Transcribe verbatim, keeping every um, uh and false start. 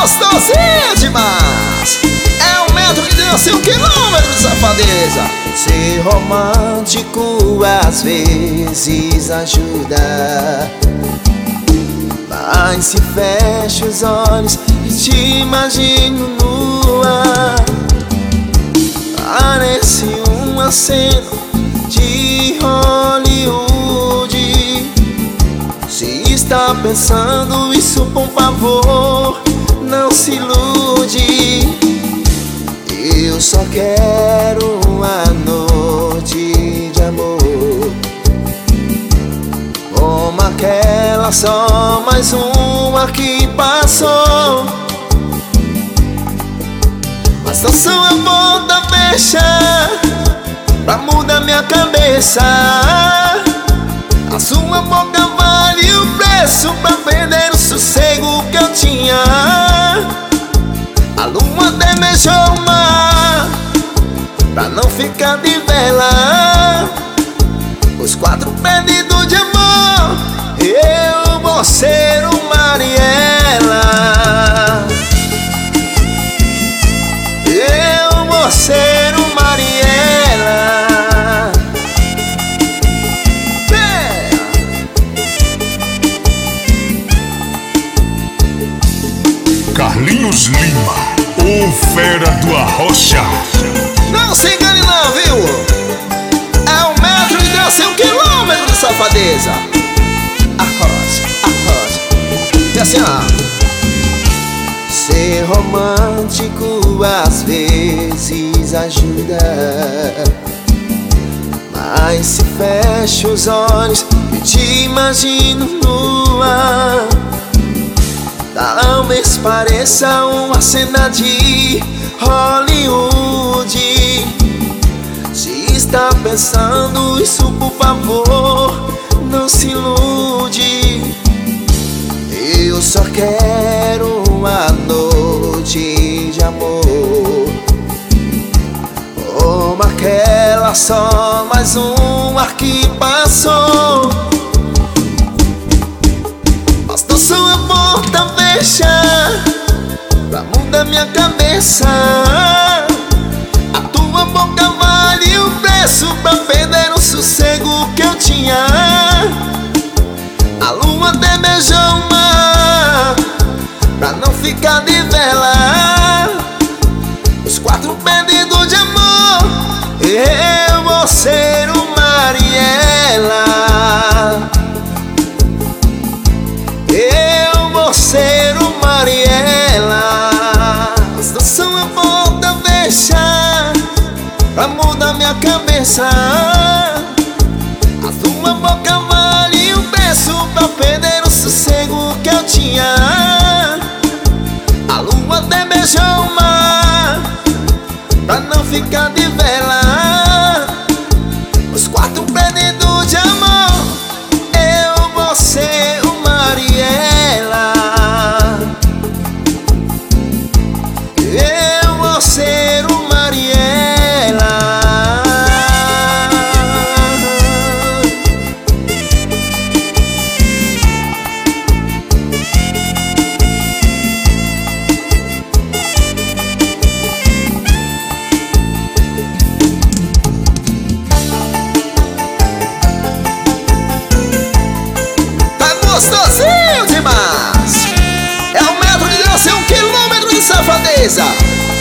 gostosinho demais. É um metro de dança e um quilômetro de safadeza. Ser romântico às vezes ajuda, mas se fecha os olhos e te imagino nua. Parece uma cena de Hollywood. Se está pensando isso, por favor, não se ilude. Eu só quero uma noite de amor, como aquela, só mais uma que passou. Mas a sua volta fecha pra mudar minha cabeça. A sua boca vale o preço pra perder o sossego que eu tinha. A lua até beijou o mar pra não ficar de vela. Os quatro perdidos de amor, eu vou ser o Mariela. Eu vou ser o Mariela. É. Carlinhos Lima, o fera do Arrocha. Não se engane não, viu? É um metro de dança e um quilômetro de safadeza. Arrocha, arrocha. E assim, ó. Ser romântico às vezes ajuda, mas se fecha os olhos e te imagino nua. Talvez pareça uma cena de Hollywood. Se está pensando isso, por favor, não se ilude. Eu só quero uma noite de amor, como aquela, só mais uma que passou. Basta sua porta fechar pra mudar minha cabeça. A tua boca vale o preço pra perder o sossego que eu tinha. A lua até beijou o mar pra não ficar de vela. Os quatro perdidos de amor, eu vou ser o Mariela. Eu vou ser o Mariela. Basta sua volta fechar pra mudar minha cabeça. A tua boca vale o preço pra perder o sossego que eu tinha. A lua até beijou o mar pra não ficar de vela. Os quatro perdidos de amor, eu vou ser o Mariela. Eu vou ser o Mariela. Tá gostosinho demais. É um metro de dança e um quilômetro de safadeza.